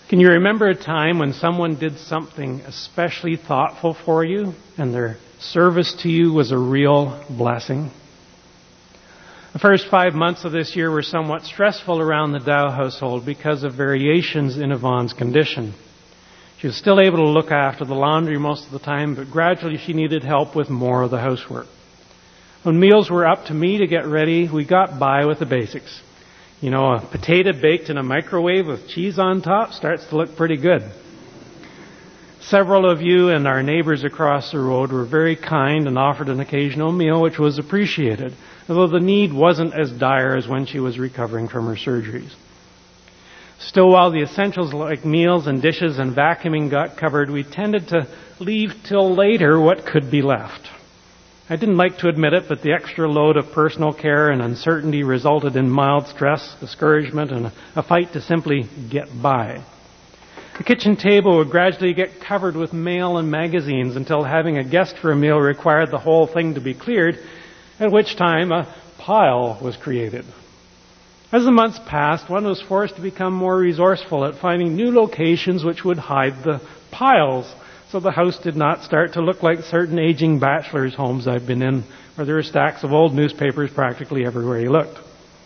Can you remember a time when someone did something especially thoughtful for you and their service to you was a real blessing? The first 5 months of this year were somewhat stressful around the Dow household because of variations in Yvonne's condition. She was still able to look after the laundry most of the time, but gradually she needed help with more of the housework. When meals were up to me to get ready, we got by with the basics. You know, a potato baked in a microwave with cheese on top starts to look pretty good. Several of you and our neighbors across the road were very kind and offered an occasional meal, which was appreciated, although the need wasn't as dire as when she was recovering from her surgeries. Still, while the essentials like meals and dishes and vacuuming got covered, we tended to leave till later what could be left. I didn't like to admit it, but the extra load of personal care and uncertainty resulted in mild stress, discouragement, and a fight to simply get by. The kitchen table would gradually get covered with mail and magazines until having a guest for a meal required the whole thing to be cleared, at which time a pile was created. As the months passed, one was forced to become more resourceful at finding new locations which would hide the piles, so the house did not start to look like certain aging bachelors' homes I've been in, where there were stacks of old newspapers practically everywhere you looked.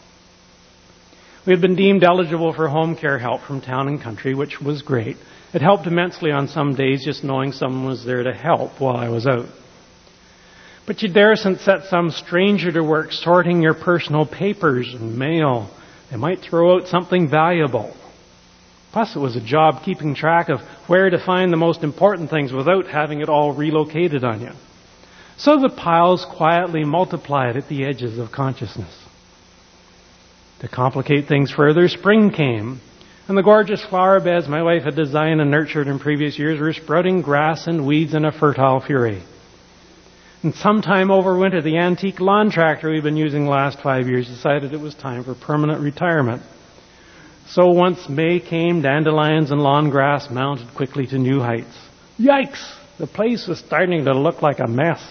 We had been deemed eligible for home care help from town and country, which was great. It helped immensely on some days just knowing someone was there to help while I was out. But you daresn't set some stranger to work sorting your personal papers and mail. They might throw out something valuable. Plus, it was a job keeping track of where to find the most important things without having it all relocated on you. So the piles quietly multiplied at the edges of consciousness. To complicate things further, spring came, and the gorgeous flower beds my wife had designed and nurtured in previous years were sprouting grass and weeds in a fertile fury. And sometime over winter, the antique lawn tractor we've been using the last 5 years decided it was time for permanent retirement. So once May came, dandelions and lawn grass mounted quickly to new heights. Yikes! The place was starting to look like a mess.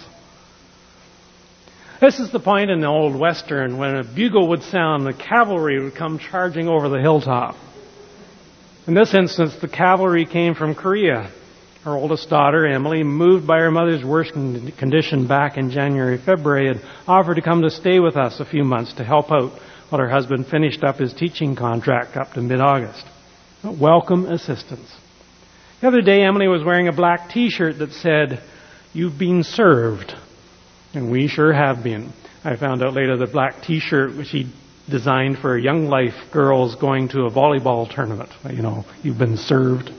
This is the point in the old Western when a bugle would sound, the cavalry would come charging over the hilltop. In this instance, the cavalry came from Korea. Our oldest daughter, Emily, moved by her mother's worst condition back in January, February, and offered to come to stay with us a few months to help out while her husband finished up his teaching contract up to mid-August. Welcome assistance. The other day, Emily was wearing a black T-shirt that said, "You've been served." And we sure have been. I found out later the black T-shirt which she designed for Young Life girls going to a volleyball tournament. You know, you've been served.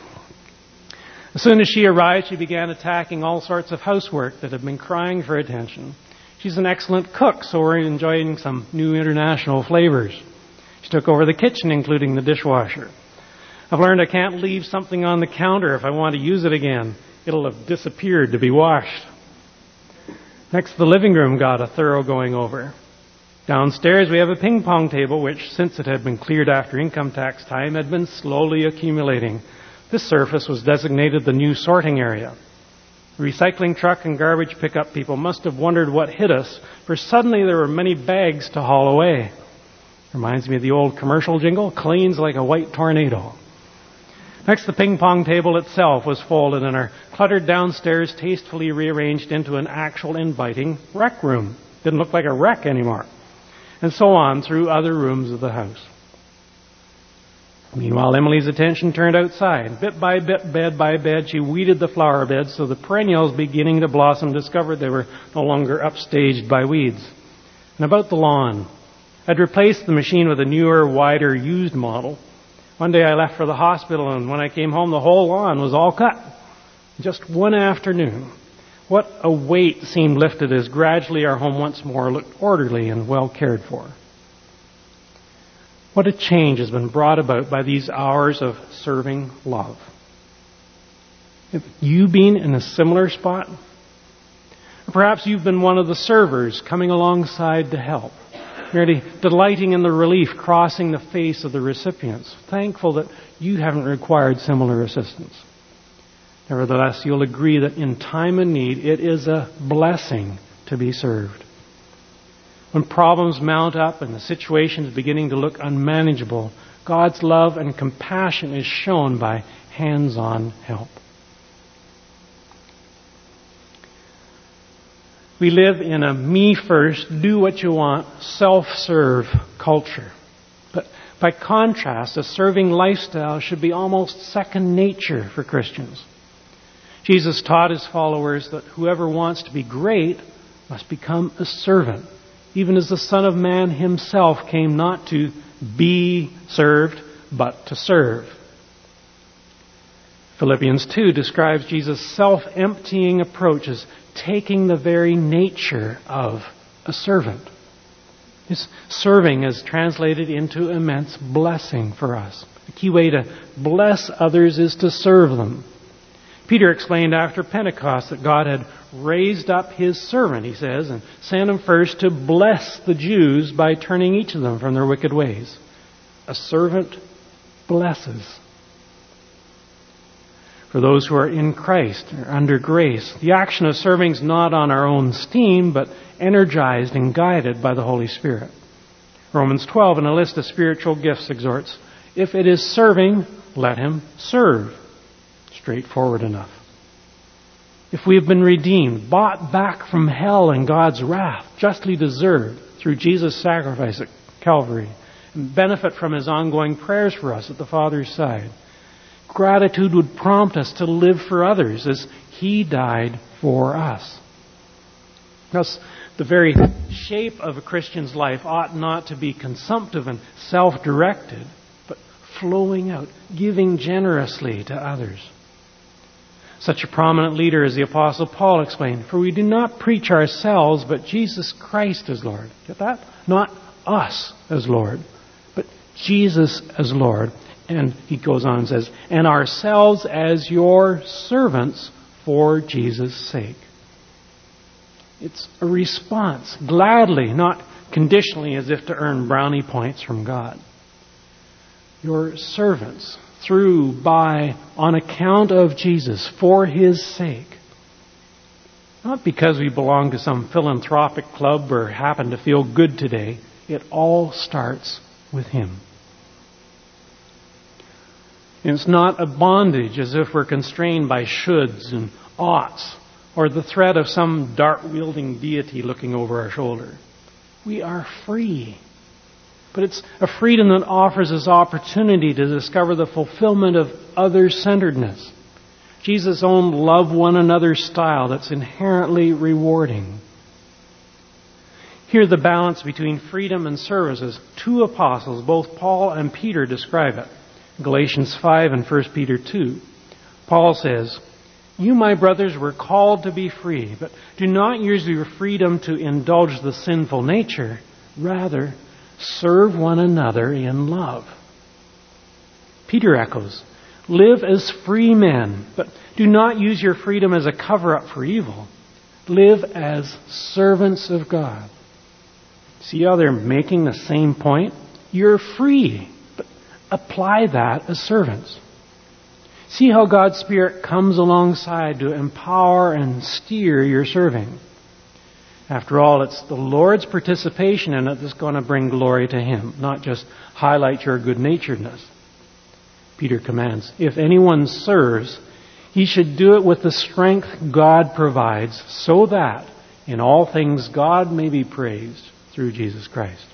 As soon as she arrived, she began attacking all sorts of housework that had been crying for attention. She's an excellent cook, so we're enjoying some new international flavors. She took over the kitchen, including the dishwasher. I've learned I can't leave something on the counter if I want to use it again. It'll have disappeared to be washed. Next, the living room got a thorough going over. Downstairs, we have a ping pong table, which, since it had been cleared after income tax time, had been slowly accumulating. This surface was designated the new sorting area. The recycling truck and garbage pickup people must have wondered what hit us, for suddenly there were many bags to haul away. Reminds me of the old commercial jingle, "Cleans like a white tornado." Next, the ping pong table itself was folded and our cluttered downstairs tastefully rearranged into an actual inviting rec room. Didn't look like a wreck anymore. And so on through other rooms of the house. Meanwhile, Emily's attention turned outside. Bit by bit, bed by bed, she weeded the flower beds so the perennials beginning to blossom discovered they were no longer upstaged by weeds. And about the lawn, I'd replaced the machine with a newer, wider, used model. One day I left for the hospital, and when I came home, the whole lawn was all cut. Just one afternoon. What a weight seemed lifted as gradually our home once more looked orderly and well cared for. What a change has been brought about by these hours of serving love. Have you been in a similar spot? Or perhaps you've been one of the servers coming alongside to help, merely delighting in the relief crossing the face of the recipients, thankful that you haven't required similar assistance. Nevertheless, you'll agree that in time and need, it is a blessing to be served. When problems mount up and the situation is beginning to look unmanageable, God's love and compassion is shown by hands-on help. We live in a me-first, do-what-you-want, self-serve culture. But by contrast, a serving lifestyle should be almost second nature for Christians. Jesus taught his followers that whoever wants to be great must become a servant, even as the Son of Man himself came not to be served, but to serve. Philippians 2 describes Jesus' self-emptying approach as taking the very nature of a servant. His serving is translated into immense blessing for us. The key way to bless others is to serve them. Peter explained after Pentecost that God had raised up his servant, he says, and sent him first to bless the Jews by turning each of them from their wicked ways. A servant blesses. For those who are in Christ, or under grace, the action of serving is not on our own steam, but energized and guided by the Holy Spirit. Romans 12, in a list of spiritual gifts, exhorts, if it is serving, let him serve. Straightforward enough. If we have been redeemed, bought back from hell and God's wrath, justly deserved through Jesus' sacrifice at Calvary, and benefit from his ongoing prayers for us at the Father's side, gratitude would prompt us to live for others as he died for us. Thus, the very shape of a Christian's life ought not to be consumptive and self-directed, but flowing out, giving generously to others. Such a prominent leader as the Apostle Paul explained, for we do not preach ourselves, but Jesus Christ as Lord. Get that? Not us as Lord, but Jesus as Lord. And he goes on and says, and ourselves as your servants for Jesus' sake. It's a response, gladly, not conditionally as if to earn brownie points from God. Your servants, through, by, on account of Jesus, for his sake. Not because we belong to some philanthropic club or happen to feel good today. It all starts with him. And it's not a bondage as if we're constrained by shoulds and oughts or the threat of some dart-wielding deity looking over our shoulder. We are free. But it's a freedom that offers us opportunity to discover the fulfillment of other-centeredness. Jesus' own love one another style that's inherently rewarding. Here the balance between freedom and service as two apostles, both Paul and Peter, describe it. Galatians 5 and 1 Peter 2. Paul says, you, my brothers, were called to be free, but do not use your freedom to indulge the sinful nature. Rather, serve one another in love. Peter echoes, live as free men, but do not use your freedom as a cover-up for evil. Live as servants of God. See how they're making the same point? You're free, but apply that as servants. See how God's Spirit comes alongside to empower and steer your serving. After all, it's the Lord's participation in it that's going to bring glory to him, not just highlight your good-naturedness. Peter commands, if anyone serves, he should do it with the strength God provides, so that in all things God may be praised through Jesus Christ.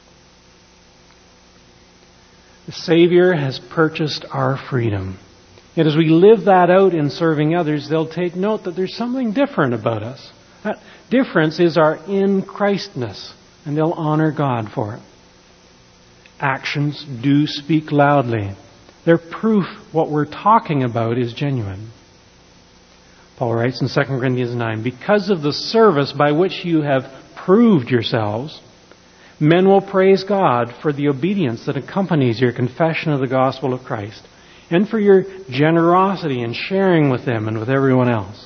The Savior has purchased our freedom. Yet as we live that out in serving others, they'll take note that there's something different about us. That difference is our in Christness, and they'll honor God for it. Actions do speak loudly. They're proof what we're talking about is genuine. Paul writes in 2 Corinthians 9, because of the service by which you have proved yourselves, men will praise God for the obedience that accompanies your confession of the gospel of Christ, and for your generosity in sharing with them and with everyone else.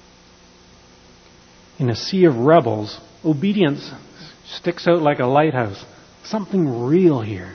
In a sea of rebels, obedience sticks out like a lighthouse. Something real here.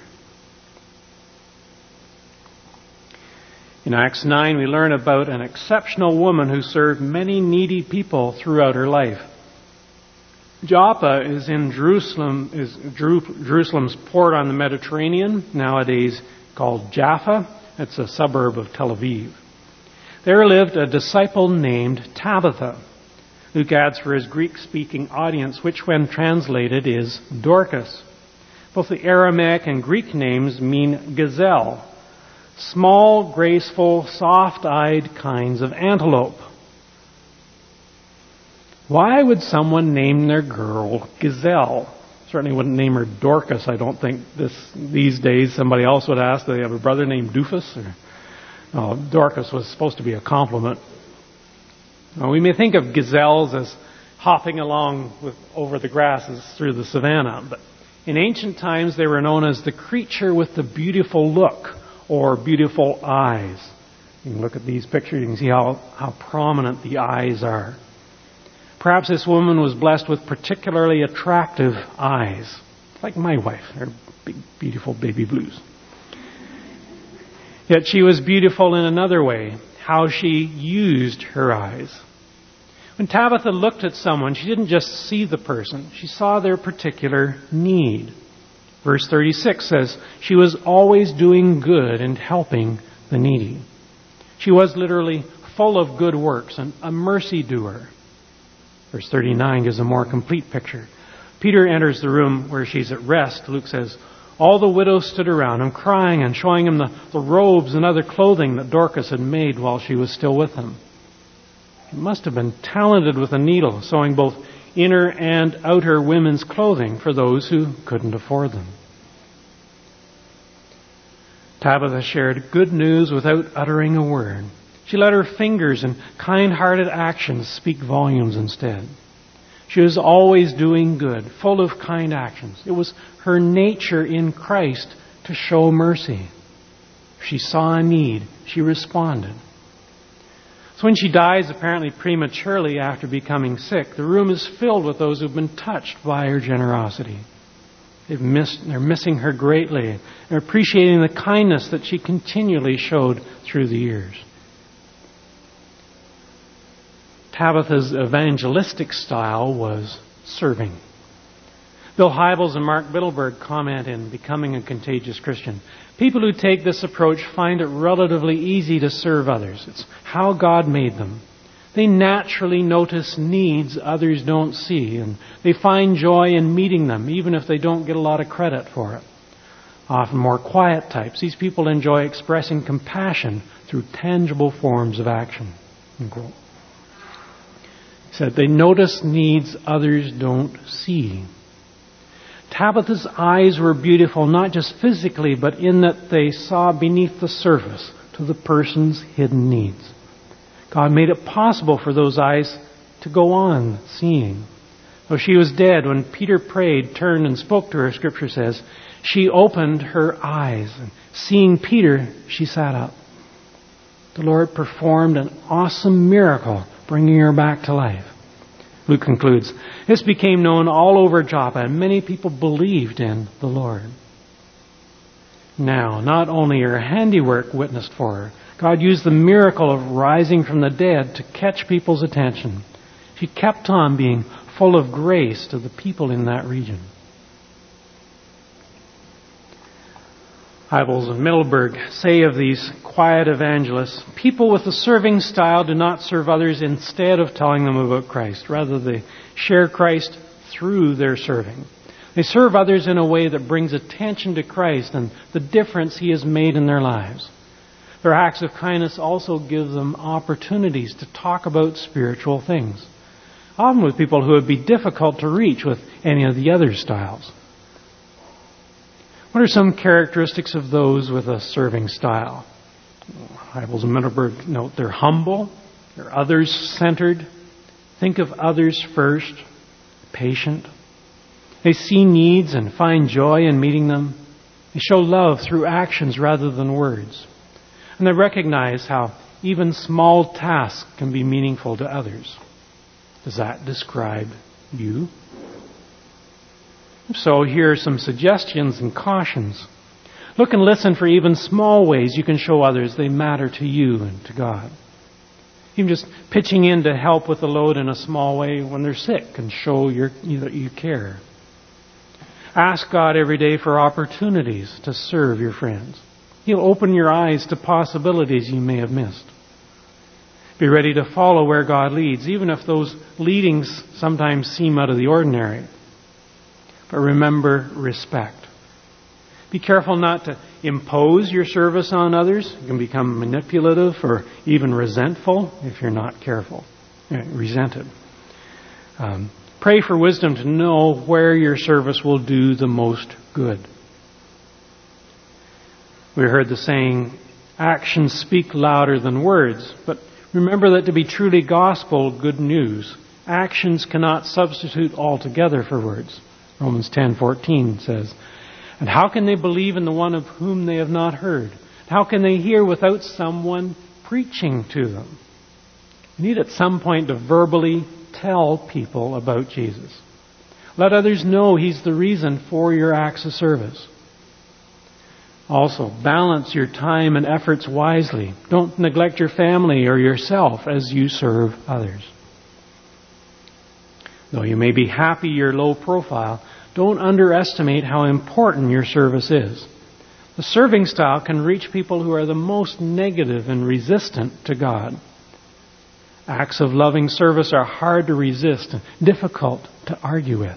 In Acts 9, we learn about an exceptional woman who served many needy people throughout her life. Joppa is in Jerusalem's port on the Mediterranean, nowadays called Jaffa. It's a suburb of Tel Aviv. There lived a disciple named Tabitha. Luke adds for his Greek-speaking audience, which when translated is Dorcas. Both the Aramaic and Greek names mean gazelle, small, graceful, soft-eyed kinds of antelope. Why would someone name their girl Gazelle? Certainly wouldn't name her Dorcas, I don't think. These days somebody else would ask, do they have a brother named Doofus? Dorcas was supposed to be a compliment. We may think of gazelles as hopping along over the grasses through the savannah, but in ancient times they were known as the creature with the beautiful look or beautiful eyes. You can look at these pictures, you can see how prominent the eyes are. Perhaps this woman was blessed with particularly attractive eyes, like my wife, her big, beautiful baby blues. Yet she was beautiful in another way, how she used her eyes. When Tabitha looked at someone, she didn't just see the person, she saw their particular need. Verse 36 says, she was always doing good and helping the needy. She was literally full of good works and a mercy doer. Verse 39 gives a more complete picture. Peter enters the room where she's at rest. Luke says, all the widows stood around him, crying and showing him the robes and other clothing that Dorcas had made while she was still with him. She must have been talented with a needle, sewing both inner and outer women's clothing for those who couldn't afford them. Tabitha shared good news without uttering a word. She let her fingers and kind-hearted actions speak volumes instead. She was always doing good, full of kind actions. It was her nature in Christ to show mercy. If she saw a need, she responded. So when she dies, apparently prematurely after becoming sick, the room is filled with those who've been touched by her generosity. They're missing her greatly. They're appreciating the kindness that she continually showed through the years. Tabitha's evangelistic style was serving. Bill Hybels and Mark Bittelberg comment in Becoming a Contagious Christian. People who take this approach find it relatively easy to serve others. It's how God made them. They naturally notice needs others don't see, and they find joy in meeting them, even if they don't get a lot of credit for it. Often more quiet types, these people enjoy expressing compassion through tangible forms of action. Unquote. He said, they notice needs others don't see. Tabitha's eyes were beautiful, not just physically, but in that they saw beneath the surface to the person's hidden needs. God made it possible for those eyes to go on seeing. Though she was dead, when Peter prayed, turned and spoke to her, Scripture says, she opened her eyes, and seeing Peter, she sat up. The Lord performed an awesome miracle, bringing her back to life. Luke concludes, this became known all over Joppa, and many people believed in the Lord. Now, not only her handiwork witnessed for her, God used the miracle of rising from the dead to catch people's attention. She kept on being full of grace to the people in that region. Hybels and Middleburg say of these quiet evangelists, people with a serving style do not serve others instead of telling them about Christ. Rather, they share Christ through their serving. They serve others in a way that brings attention to Christ and the difference He has made in their lives. Their acts of kindness also give them opportunities to talk about spiritual things, often with people who would be difficult to reach with any of the other styles. What are some characteristics of those with a serving style? Hybels and Middleburg note they're humble, they're others-centered, think of others first, patient. They see needs and find joy in meeting them. They show love through actions rather than words. And they recognize how even small tasks can be meaningful to others. Does that describe you? So here are some suggestions and cautions. Look and listen for even small ways you can show others they matter to you and to God. Even just pitching in to help with the load in a small way when they're sick and show that you care. Ask God every day for opportunities to serve your friends. He'll open your eyes to possibilities you may have missed. Be ready to follow where God leads, even if those leadings sometimes seem out of the ordinary. But remember, respect. Be careful not to impose your service on others. You can become manipulative or even resentful if you're not careful. Resented. Pray for wisdom to know where your service will do the most good. We heard the saying, actions speak louder than words. But remember that to be truly gospel good news, actions cannot substitute altogether for words. Romans 10:14 says, and how can they believe in the one of whom they have not heard? How can they hear without someone preaching to them? You need at some point to verbally tell people about Jesus. Let others know He's the reason for your acts of service. Also, balance your time and efforts wisely. Don't neglect your family or yourself as you serve others. Though you may be happy you're low profile, don't underestimate how important your service is. The serving style can reach people who are the most negative and resistant to God. Acts of loving service are hard to resist and difficult to argue with.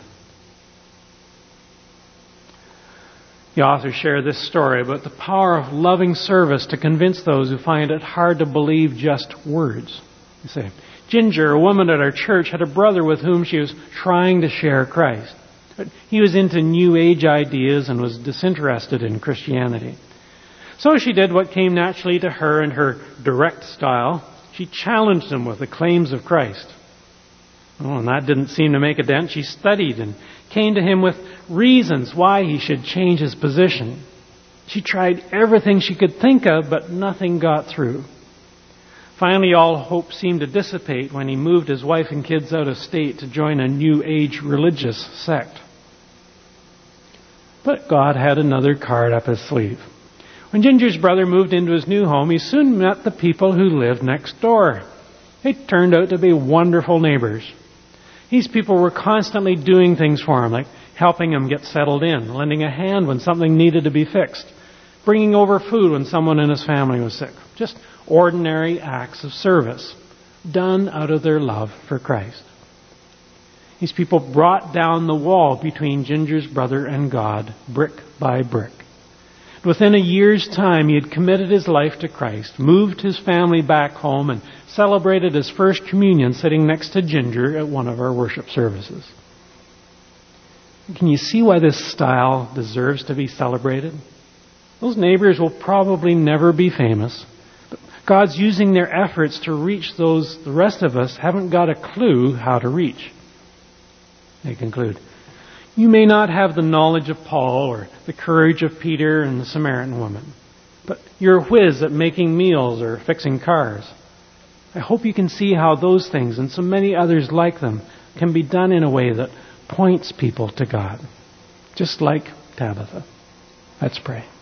The authors share this story about the power of loving service to convince those who find it hard to believe just words. They say, Ginger, a woman at our church, had a brother with whom she was trying to share Christ. But he was into New Age ideas and was disinterested in Christianity. So she did what came naturally to her in her direct style. She challenged him with the claims of Christ. Oh, and that didn't seem to make a dent. She studied and came to him with reasons why he should change his position. She tried everything she could think of, but nothing got through. Finally, all hope seemed to dissipate when he moved his wife and kids out of state to join a New Age religious sect. But God had another card up his sleeve. When Ginger's brother moved into his new home, he soon met the people who lived next door. They turned out to be wonderful neighbors. These people were constantly doing things for him, like helping him get settled in, lending a hand when something needed to be fixed, bringing over food when someone in his family was sick. Just ordinary acts of service, done out of their love for Christ. These people brought down the wall between Ginger's brother and God, brick by brick. Within a year's time, he had committed his life to Christ, moved his family back home, and celebrated his first communion sitting next to Ginger at one of our worship services. Can you see why this style deserves to be celebrated? Those neighbors will probably never be famous, but God's using their efforts to reach those the rest of us haven't got a clue how to reach. They conclude, you may not have the knowledge of Paul or the courage of Peter and the Samaritan woman, but you're a whiz at making meals or fixing cars. I hope you can see how those things and so many others like them can be done in a way that points people to God, just like Tabitha. Let's pray.